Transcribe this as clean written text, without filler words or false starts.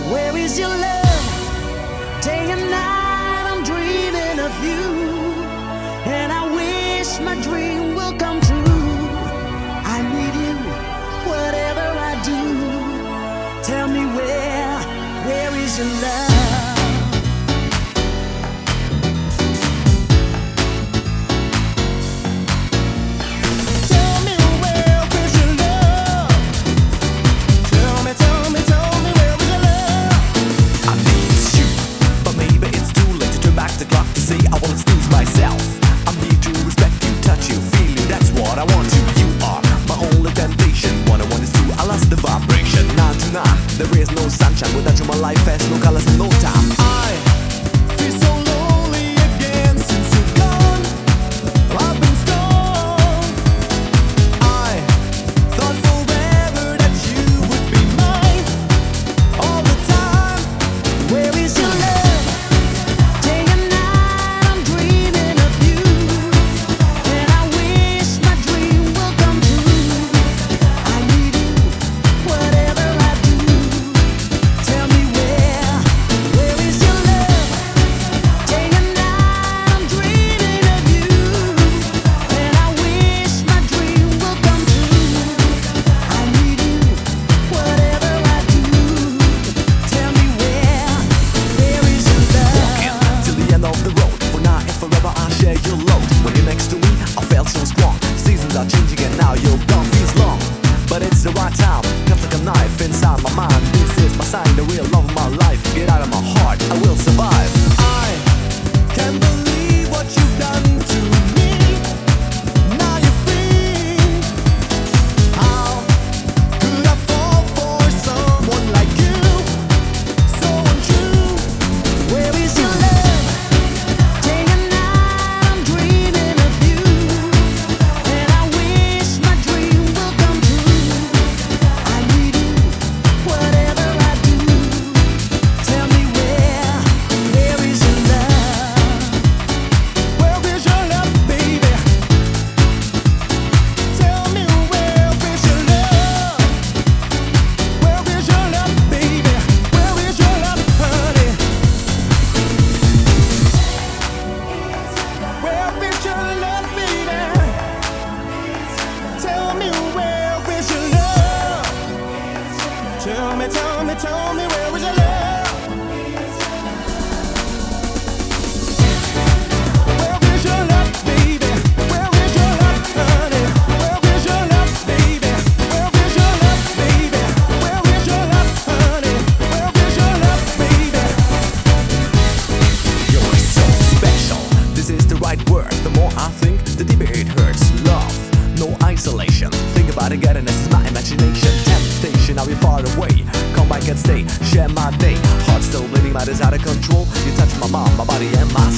Where is your love? Day and night I'm dreaming of you, and I wish my dream will come true. I need you, whatever I do. Tell me where is your love? There is no sunshine without you. My life has no colors and no time. I feel so lonely again since you're gone. I've been strong. I thought forever that you would be mine all the time. Where is your love? Day and night I'm dreaming of you, and I wish my dream will come true. I need you, whatever I do. Tell me where is your love? Day and night I'm dreaming of you, and I wish my dream will come true. I need you, whatever I do. Tell me where is your love? Till the end of the road. For now and forever I share your load. When you're next to me, I felt so strong. Seasons are changing and now you're gone. Feels long, but it's the right time. Cuts like a knife inside my mind. This is my sign, the real love of my life. Get out of my heart, I will survive. I can't believe what you've done to me. Now you're free. How could I fall for someone like you? So untrue. Where is your love? Day and night I'm dreaming of you, and I wish my dream will come true. I need you, whatever I do. Tell me where is your love? Where is your love, baby? Tell me where is your love? Where is your love, baby? Where is your love, honey? Where is your love, baby? Tell me where is your love? Tell me where is your love? Where is your love, baby? Where is your love, honey? Where is your love, baby? Where is your love, baby? Where is your love, honey? Where is your love, baby? You're so special. This is the right word. The more I think, the deeper it hurts. Love, no isolation. Think about it, getting this is my imagination. Temptation, I'll be far away. Come back and stay, share my day. Heart still bleeding, mind is out of control. You touch my mind, my body and my